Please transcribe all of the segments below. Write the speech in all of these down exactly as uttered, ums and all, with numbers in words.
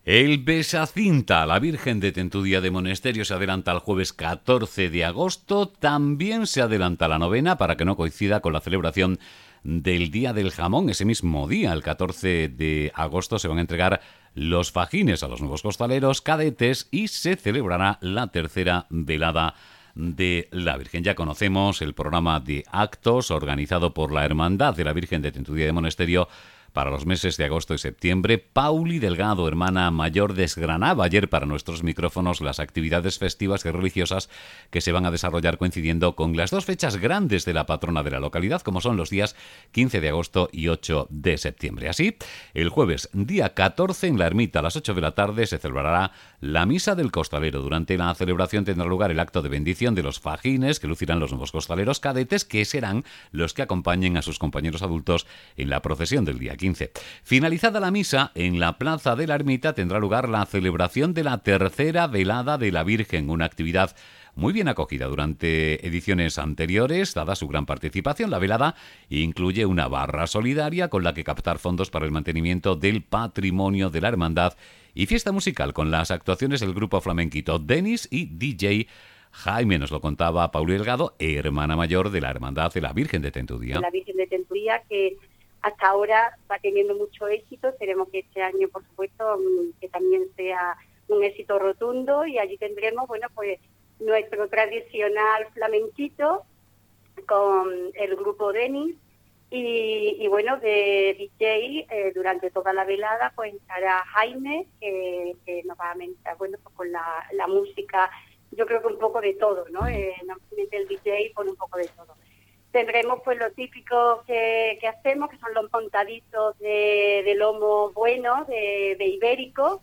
El Besacinta, la Virgen de Tentudía de Monesterio, se adelanta al jueves catorce de agosto. También se adelanta la novena para que no coincida con la celebración del Día del Jamón. Ese mismo día, el catorce de agosto, se van a entregar los fajines a los nuevos costaleros cadetes y se celebrará la tercera velada de la Virgen. Ya conocemos el programa de actos organizado por la Hermandad de la Virgen de Tentudía de Monesterio para los meses de agosto y septiembre. Pauli Delgado, hermana mayor, desgranaba ayer para nuestros micrófonos las actividades festivas y religiosas que se van a desarrollar coincidiendo con las dos fechas grandes de la patrona de la localidad, como son los días quince de agosto y ocho de septiembre. Así, el jueves, día catorce, en la ermita a las ocho de la tarde se celebrará la Misa del Costalero. Durante la celebración tendrá lugar el acto de bendición de los fajines que lucirán los nuevos costaleros cadetes, que serán los que acompañen a sus compañeros adultos en la procesión del día quince. Finalizada la misa, en la plaza de la ermita tendrá lugar la celebración de la tercera velada de la Virgen, una actividad muy bien acogida durante ediciones anteriores, dada su gran participación. La velada incluye una barra solidaria con la que captar fondos para el mantenimiento del patrimonio de la hermandad y fiesta musical con las actuaciones del grupo flamenquito Denis y D J Jaime. Nos lo contaba Pauli Delgado, hermana mayor de la Hermandad de la Virgen de Tentudía. La Virgen de Tentudía, que hasta ahora va teniendo mucho éxito. Esperemos que este año, por supuesto, que también sea un éxito rotundo, y allí tendremos, bueno, pues nuestro tradicional flamenquito con el grupo Denis y, y bueno, de D J eh, durante toda la velada pues estará Jaime, que, que nos va a mentar, bueno, pues con la, la música, yo creo que un poco de todo, ¿no? Eh, normalmente el D J pone un poco de todo. Tendremos pues lo típico que, que hacemos, que son los montaditos de, de lomo bueno, de, de ibérico,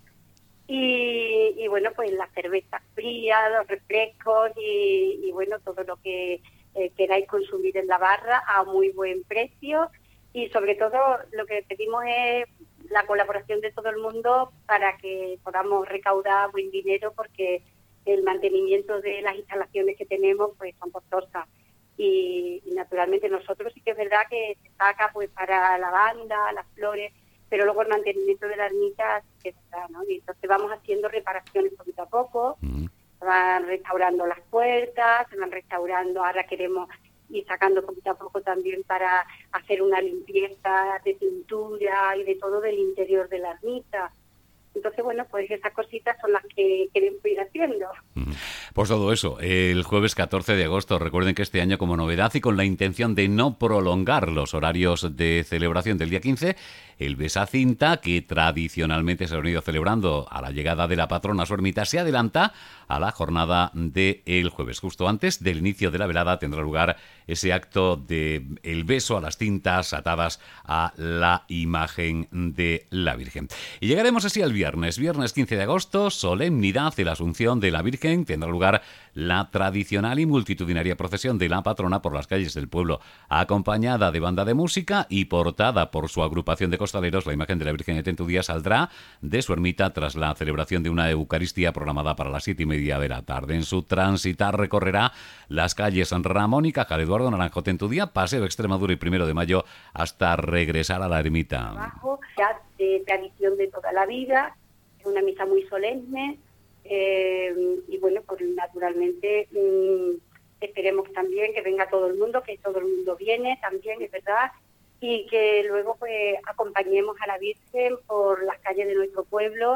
y, y bueno, pues las cervezas frías, los refrescos y, y bueno, todo lo que eh, queráis consumir en la barra a muy buen precio. Y sobre todo lo que pedimos es la colaboración de todo el mundo para que podamos recaudar buen dinero, porque el mantenimiento de las instalaciones que tenemos pues son costosas. Y, y naturalmente nosotros sí que es verdad que se saca pues para la banda, las flores, pero luego el mantenimiento de la ermita sí que está, ¿no? Y entonces vamos haciendo reparaciones poquito a poco, mm. se van restaurando las puertas, se van restaurando, ahora queremos ir sacando poquito a poco también para hacer una limpieza de pintura y de todo del interior de la ermita. Entonces, bueno, pues esas cositas son las que queremos ir haciendo. Pues todo eso, el jueves catorce de agosto. Recuerden que este año, como novedad y con la intención de no prolongar los horarios de celebración del día quince, el Besacinta, que tradicionalmente se ha venido celebrando a la llegada de la patrona a su ermita, se adelanta a la jornada del jueves. Justo antes del inicio de la velada tendrá lugar ese acto de el beso a las cintas atadas a la imagen de la Virgen. Y llegaremos así al viernes, viernes quince de agosto, solemnidad de la Asunción de la Virgen. Tendrá lugar la tradicional y multitudinaria procesión de la patrona por las calles del pueblo, acompañada de banda de música y portada por su agrupación de costaleros. La imagen de la Virgen de Tentudía saldrá de su ermita tras la celebración de una Eucaristía programada para las siete y media de la tarde. En su transitar recorrerá las calles San Ramón y Cajal, Eduardo Naranjo, Tentudía, Paseo Extremadura y Primero de Mayo hasta regresar a la ermita. Abajo, ya de tradición de toda la vida, es una misa muy solemne. Eh, y bueno, pues naturalmente mmm, esperemos también que venga todo el mundo, que todo el mundo viene también, es verdad, y que luego pues acompañemos a la Virgen por las calles de nuestro pueblo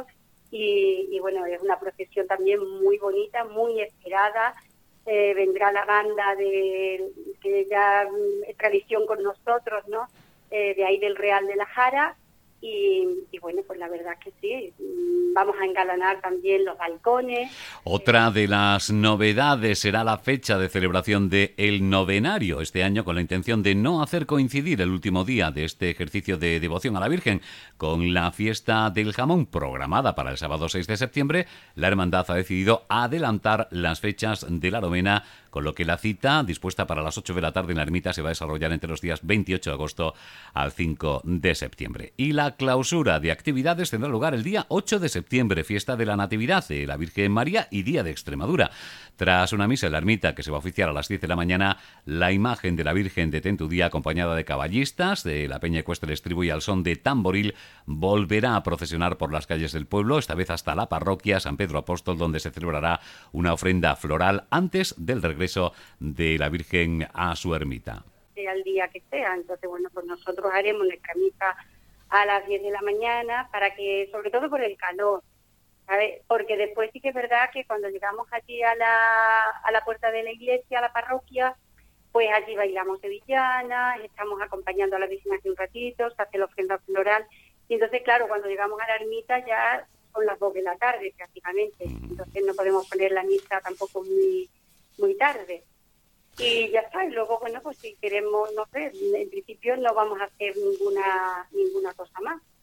y, y bueno, es una procesión también muy bonita, muy esperada. Eh, vendrá la banda de que ya es tradición con nosotros, ¿no? Eh, de ahí del Real de la Jara. Y, y bueno, pues la verdad que sí, vamos a engalanar también los balcones. Otra de las novedades será la fecha de celebración del novenario, este año con la intención de no hacer coincidir el último día de este ejercicio de devoción a la Virgen con la fiesta del jamón programada para el sábado seis de septiembre. La hermandad ha decidido adelantar las fechas de la novena, con lo que la cita, dispuesta para las ocho de la tarde en la ermita, se va a desarrollar entre los días veintiocho de agosto al cinco de septiembre. Y la La clausura de actividades tendrá lugar el día ocho de septiembre, fiesta de la Natividad de la Virgen María y Día de Extremadura. Tras una misa en la ermita que se va a oficiar a las diez de la mañana, la imagen de la Virgen de Tentudía, acompañada de caballistas de la Peña Ecuestre Estribo y al son de tamboril, volverá a procesionar por las calles del pueblo, esta vez hasta la parroquia San Pedro Apóstol, donde se celebrará una ofrenda floral antes del regreso de la Virgen a su ermita. Sea el día que sea, entonces bueno, pues nosotros haremos nuestra misa a las diez de la mañana para que, sobre todo por el calor, ¿sabes? Porque después sí que es verdad que cuando llegamos allí a la, a la puerta de la iglesia, a la parroquia, pues allí bailamos sevillanas, estamos acompañando a la Virgen aquí un ratito, se hace la ofrenda floral, y entonces claro, cuando llegamos a la ermita ya son las dos de la tarde prácticamente, entonces no podemos poner la misa tampoco muy, muy tarde. Y ya está, y luego, bueno, pues si queremos, no sé, en principio no vamos a hacer ninguna ninguna cosa más.